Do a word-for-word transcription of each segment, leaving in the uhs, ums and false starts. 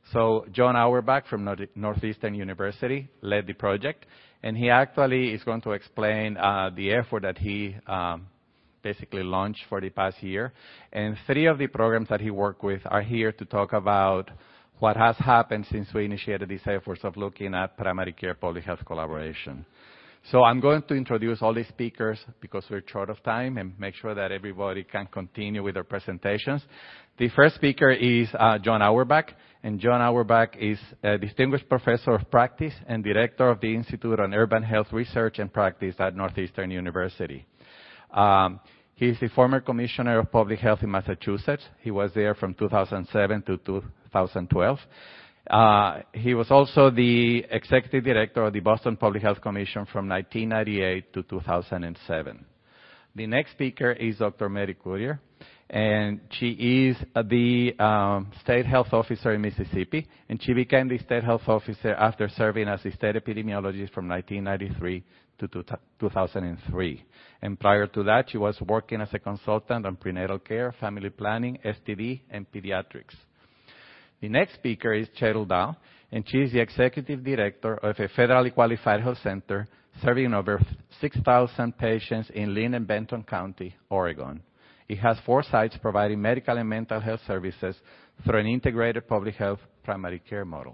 So John Auerbach from Northeastern University led the project, and he actually is going to explain uh, the effort that he um, basically launched for the past year. And three of the programs that he worked with are here to talk about what has happened since we initiated these efforts of looking at primary care public health collaboration. So I'm going to introduce all the speakers because we're short of time and make sure that everybody can continue with their presentations. The first speaker is uh, John Auerbach, and John Auerbach is a distinguished professor of practice and director of the Institute on Urban Health Research and Practice at Northeastern University. Um, he is the former commissioner of public health in Massachusetts. He was there from two thousand seven to two thousand twelve. Uh, he was also the executive director of the Boston Public Health Commission from nineteen ninety-eight to two thousand seven. The next speaker is Doctor Mary Currier, and she is the um, state health officer in Mississippi, and she became the state health officer after serving as the state epidemiologist from nineteen ninety-three to two thousand three. And prior to that, she was working as a consultant on prenatal care, family planning, S T D, and pediatrics. The next speaker is Cheryl Dow, and she is the executive director of a federally qualified health center serving over six thousand patients in Linn and Benton County, Oregon. It has four sites providing medical and mental health services through an integrated public health primary care model.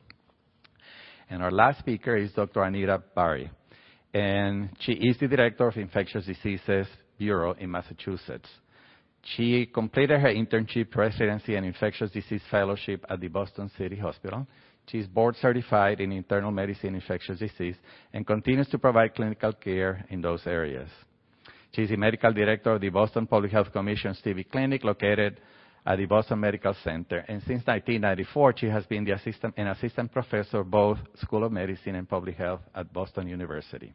And our last speaker is Doctor Anita Barry, and she is the director of Infectious Diseases Bureau in Massachusetts. She completed her internship, residency, and infectious disease fellowship at the Boston City Hospital. She is board certified in internal medicine, infectious disease, and continues to provide clinical care in those areas. She is the medical director of the Boston Public Health Commission Stevie Clinic, located at the Boston Medical Center. And since nineteen ninety-four, she has been the assistant, an assistant professor of both School of Medicine and Public Health at Boston University.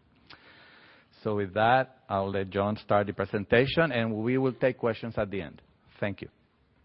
So with that, I'll let John start the presentation, and we will take questions at the end. Thank you.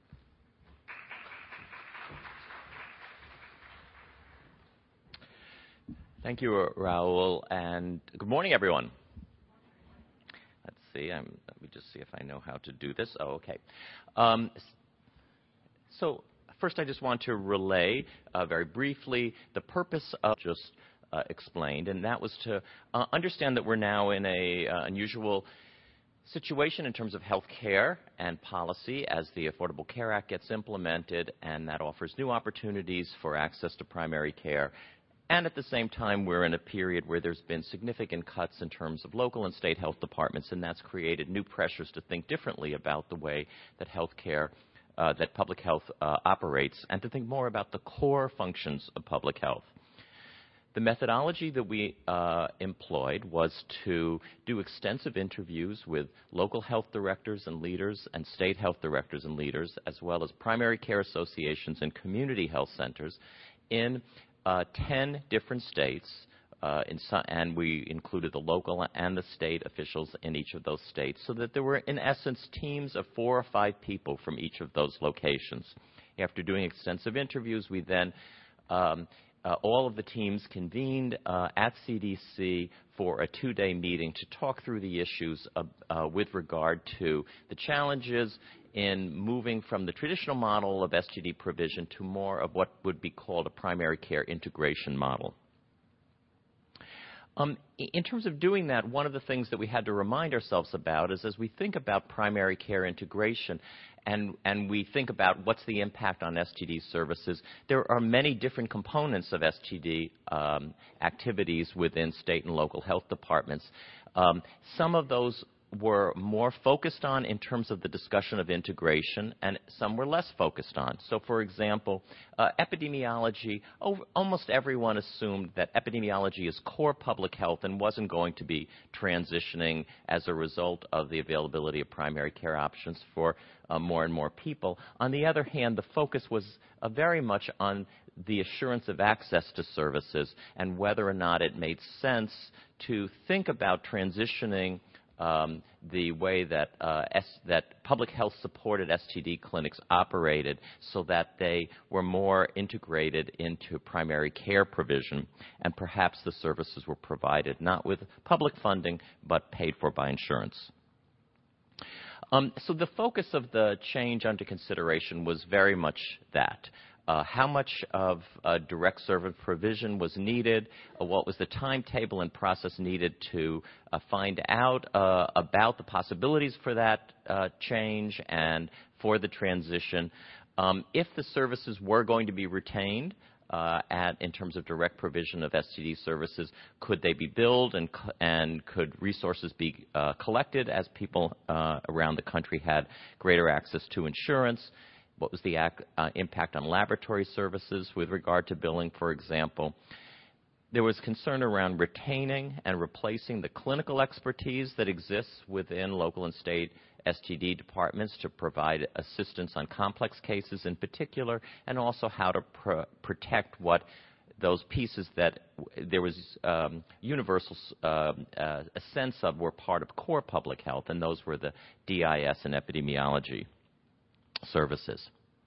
Thank you, Raul, and good morning, everyone. Let's see. I'm, let me just see if I know how to do this. Oh, okay. Um, so first, I just want to relay uh, very briefly the purpose of just Uh, explained, and that was to uh, understand that we're now in a uh, unusual situation in terms of health care and policy as the Affordable Care Act gets implemented, and that offers new opportunities for access to primary care. And at the same time, we're in a period where there's been significant cuts in terms of local and state health departments, and that's created new pressures to think differently about the way that health care, uh, that public health uh, operates, and to think more about the core functions of public health. The methodology that we uh, employed was to do extensive interviews with local health directors and leaders and state health directors and leaders, as well as primary care associations and community health centers in uh, ten different states, uh, in some, and we included the local and the state officials in each of those states, so that there were, in essence, teams of four or five people from each of those locations. After doing extensive interviews, we then um, Uh, all of the teams convened uh, at C D C for a two-day meeting to talk through the issues of, uh, with regard to the challenges in moving from the traditional model of S T D provision to more of what would be called a primary care integration model. Um, in terms of doing that, one of the things that we had to remind ourselves about is as we think about primary care integration and, and we think about what's the impact on S T D services, there are many different components of S T D um, activities within state and local health departments. Um, some of those were more focused on in terms of the discussion of integration, and some were less focused on. So, for example, uh, epidemiology, oh, almost everyone assumed that epidemiology is core public health and wasn't going to be transitioning as a result of the availability of primary care options for uh, more and more people. On the other hand, the focus was uh, very much on the assurance of access to services and whether or not it made sense to think about transitioning Um, the way that, uh, S, that public health supported S T D clinics operated so that they were more integrated into primary care provision, and perhaps the services were provided not with public funding but paid for by insurance. Um, so the focus of the change under consideration was very much that. uh, how much of uh, direct service provision was needed, uh, what was the timetable and process needed to uh, find out uh, about the possibilities for that uh, change and for the transition. Um, if the services were going to be retained, Uh, at, in terms of direct provision of S T D services, could they be billed and, and could resources be uh, collected as people uh, around the country had greater access to insurance? What was the ac uh, impact on laboratory services with regard to billing, for example? There was concern around retaining and replacing the clinical expertise that exists within local and state S T D departments to provide assistance on complex cases in particular, and also how to pr protect what those pieces that there was um, universal uh, uh, a sense of were part of core public health, and those were the D I S and epidemiology services.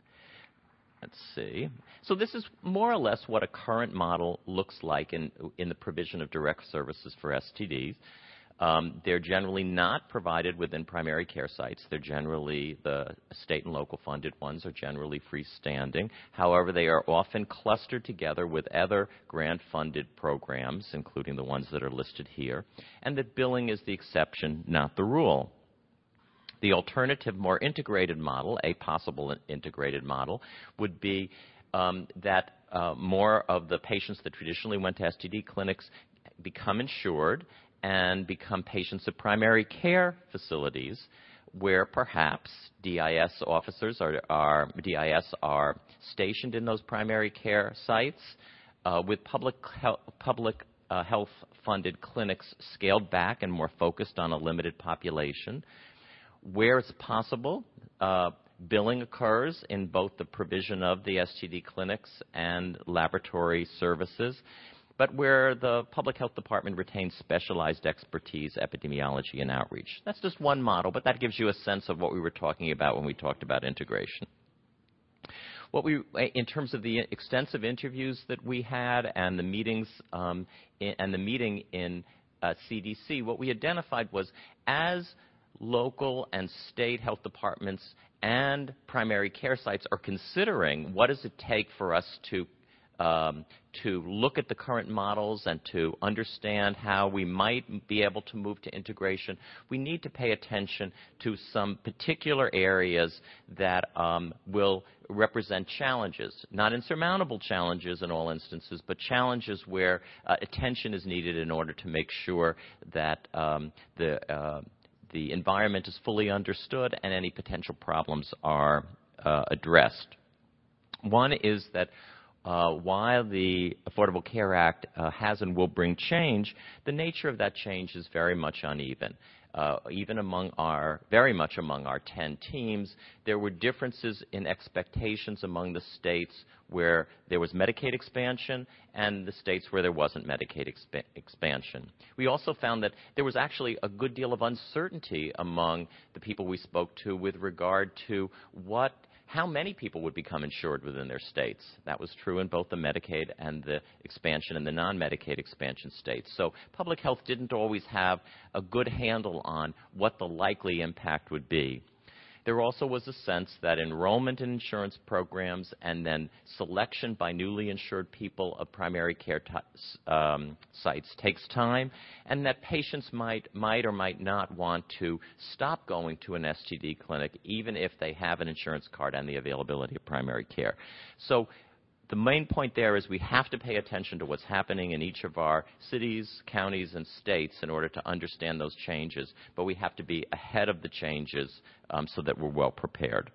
Let's see. So this is more or less what a current model looks like in, in the provision of direct services for S T Ds. Um, they're generally not provided within primary care sites. They're generally, the state and local funded ones are generally freestanding. However, they are often clustered together with other grant-funded programs, including the ones that are listed here, and that billing is the exception, not the rule. The alternative, more integrated model, a possible integrated model, would be um, that uh, more of the patients that traditionally went to S T D clinics become insured and become patients of primary care facilities where perhaps D I S officers are, are, D I S are stationed in those primary care sites uh, with public, health, public uh, health-funded clinics scaled back and more focused on a limited population. Where it's possible, uh, billing occurs in both the provision of the S T D clinics and laboratory services, but where the public health department retains specialized expertise, epidemiology, and outreach. That's just one model, but that gives you a sense of what we were talking about when we talked about integration. What we, in terms of the extensive interviews that we had and the meetings um, in, and the meeting in uh, C D C, what we identified was as local and state health departments and primary care sites are considering what does it take for us to um, to look at the current models and to understand how we might be able to move to integration, we need to pay attention to some particular areas that um, will represent challenges, not insurmountable challenges in all instances, but challenges where uh, attention is needed in order to make sure that um, the uh, the environment is fully understood and any potential problems are uh, addressed. One is that uh, while the Affordable Care Act uh, has and will bring change, the nature of that change is very much uneven. Uh, even among our, very much among our ten teams, there were differences in expectations among the states where there was Medicaid expansion and the states where there wasn't Medicaid exp expansion. We also found that there was actually a good deal of uncertainty among the people we spoke to with regard to what how many people would become insured within their states. That was true in both the Medicaid and the expansion and the non-Medicaid expansion states. So public health didn't always have a good handle on what the likely impact would be. There also was a sense that enrollment in insurance programs and then selection by newly insured people of primary care um, sites takes time, and that patients might, might or might not want to stop going to an S T D clinic even if they have an insurance card and the availability of primary care. So the main point there is we have to pay attention to what's happening in each of our cities, counties, and states in order to understand those changes, but we have to be ahead of the changes um, so that we're well prepared.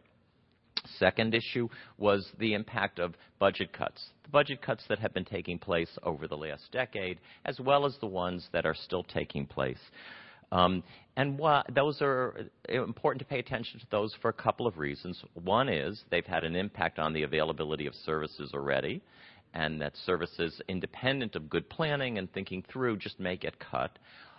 Second issue was the impact of budget cuts. The budget cuts that have been taking place over the last decade, as well as the ones that are still taking place. Um, and wh those are important to pay attention to those for a couple of reasons. One is they've had an impact on the availability of services already, and that services independent of good planning and thinking through just may get cut.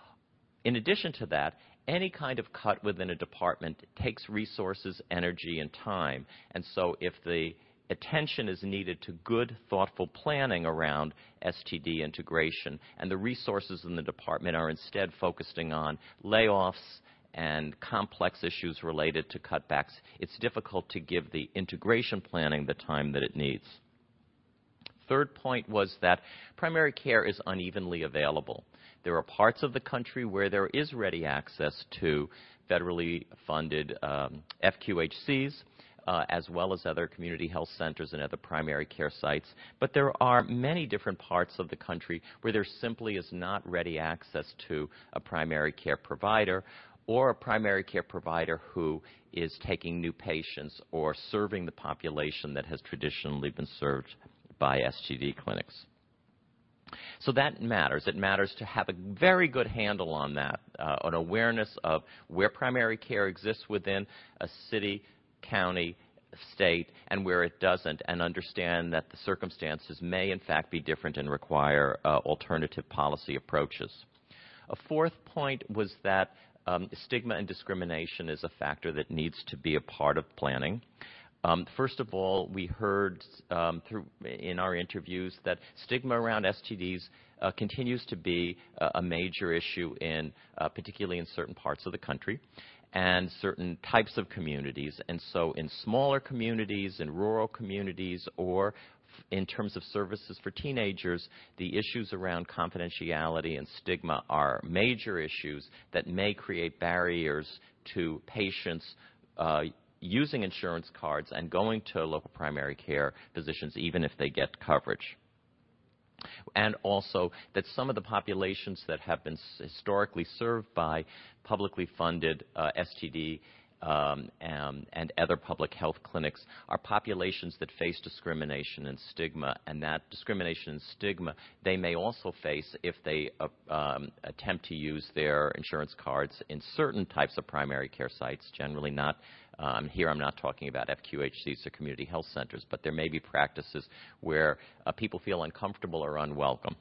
In addition to that, any kind of cut within a department takes resources, energy, and time. And so if the attention is needed to good, thoughtful planning around S T D integration, and the resources in the department are instead focusing on layoffs and complex issues related to cutbacks, it's difficult to give the integration planning the time that it needs. Third point was that primary care is unevenly available. There are parts of the country where there is ready access to federally funded um, F Q H Cs, uh, as well as other community health centers and other primary care sites. But there are many different parts of the country where there simply is not ready access to a primary care provider, or a primary care provider who is taking new patients or serving the population that has traditionally been served by S T D clinics. So that matters. It matters to have a very good handle on that, uh, an awareness of where primary care exists within a city, county, state, and where it doesn't, and understand that the circumstances may in fact be different and require uh, alternative policy approaches. A fourth point was that um, stigma and discrimination is a factor that needs to be a part of planning. Um, first of all, we heard um, through, in our interviews that stigma around S T Ds uh, continues to be uh, a major issue, in, uh, particularly in certain parts of the country and certain types of communities. And so in smaller communities, in rural communities, or in terms of services for teenagers, the issues around confidentiality and stigma are major issues that may create barriers to patients uh, using insurance cards and going to local primary care physicians, even if they get coverage. And also that some of the populations that have been historically served by publicly funded uh, S T D um, and, and other public health clinics are populations that face discrimination and stigma, and that discrimination and stigma they may also face if they uh, um, attempt to use their insurance cards in certain types of primary care sites, generally not. Um, here I'm not talking about F Q H Cs or community health centers, but there may be practices where uh, people feel uncomfortable or unwelcome.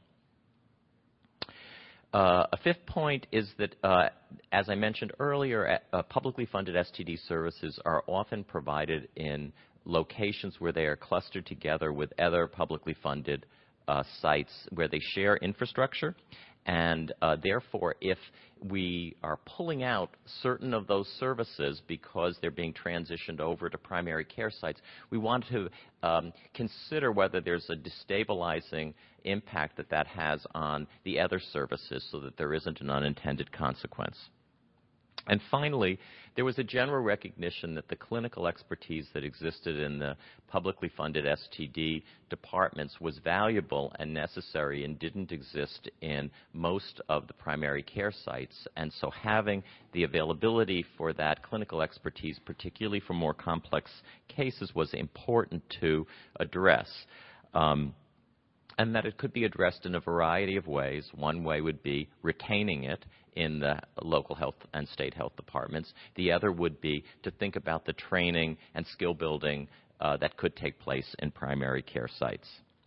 Uh, a fifth point is that, uh, as I mentioned earlier, uh, publicly funded S T D services are often provided in locations where they are clustered together with other publicly funded uh, sites where they share infrastructure. And uh, therefore, if we are pulling out certain of those services because they're being transitioned over to primary care sites, we want to um, consider whether there's a destabilizing impact that that has on the other services so that there isn't an unintended consequence. And finally, there was a general recognition that the clinical expertise that existed in the publicly funded S T D departments was valuable and necessary and didn't exist in most of the primary care sites. And so having the availability for that clinical expertise, particularly for more complex cases, was important to address. Um, and that it could be addressed in a variety of ways. One way would be retaining it in the local health and state health departments. The other would be to think about the training and skill building uh, that could take place in primary care sites.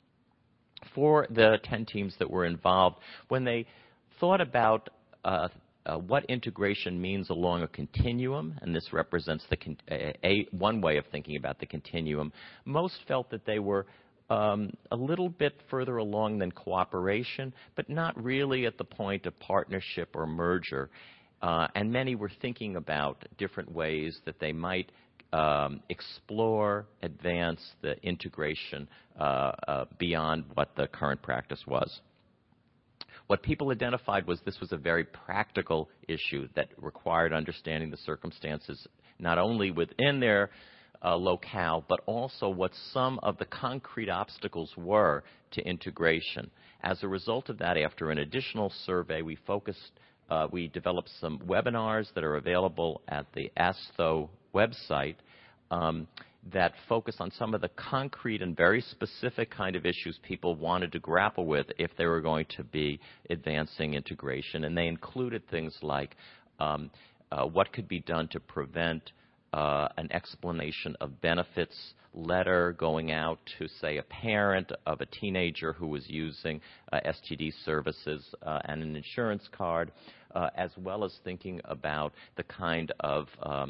For the ten teams that were involved, when they thought about uh, uh, what integration means along a continuum, and this represents the con a, a, one way of thinking about the continuum, most felt that they were Um, a little bit further along than cooperation, but not really at the point of partnership or merger. Uh, and many were thinking about different ways that they might um, explore, advance the integration uh, uh, beyond what the current practice was. What people identified was this was a very practical issue that required understanding the circumstances not only within their Uh, locale, but also what some of the concrete obstacles were to integration. As a result of that, after an additional survey, we focused, uh, we developed some webinars that are available at the A S T H O website um, that focus on some of the concrete and very specific kind of issues people wanted to grapple with if they were going to be advancing integration. And they included things like um, uh, what could be done to prevent Uh, an explanation of benefits letter going out to, say, a parent of a teenager who was using uh, S T D services uh, and an insurance card, uh, as well as thinking about the kind of um,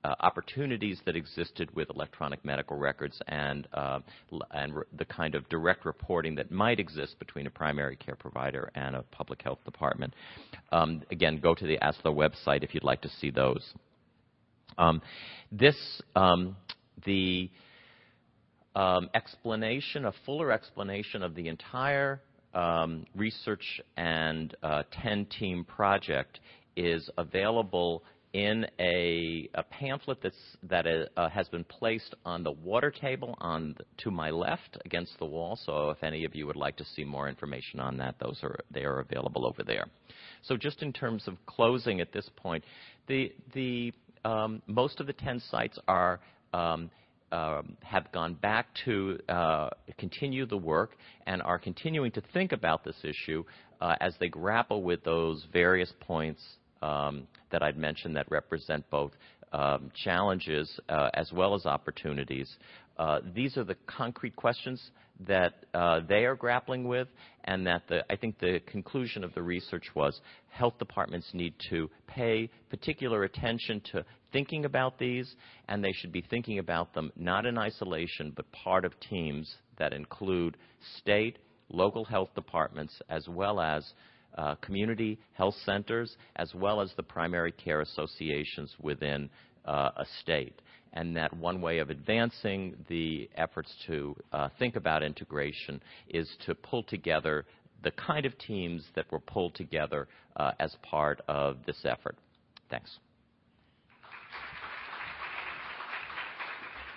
uh, opportunities that existed with electronic medical records and, uh, and re- the kind of direct reporting that might exist between a primary care provider and a public health department. Um, again, go to the A S L O website if you'd like to see those. Um, this, um, the um, explanation, a fuller explanation of the entire um, research and uh, ten-team project is available in a, a pamphlet that's, that is, uh, has been placed on the water table on the, to my left against the wall. So if any of you would like to see more information on that, those are, they are available over there. So just in terms of closing at this point, the, the, um, most of the ten sites are um, Um, have gone back to uh, continue the work and are continuing to think about this issue uh, as they grapple with those various points um, that I'd mentioned that represent both um, challenges uh, as well as opportunities. Uh, these are the concrete questions that uh, they are grappling with, and that the, I think the conclusion of the research was health departments need to pay particular attention to thinking about these, and they should be thinking about them not in isolation, but part of teams that include state, local health departments, as well as uh, community health centers, as well as the primary care associations within uh, a state. And that one way of advancing the efforts to uh, think about integration is to pull together the kind of teams that were pulled together uh, as part of this effort. Thanks.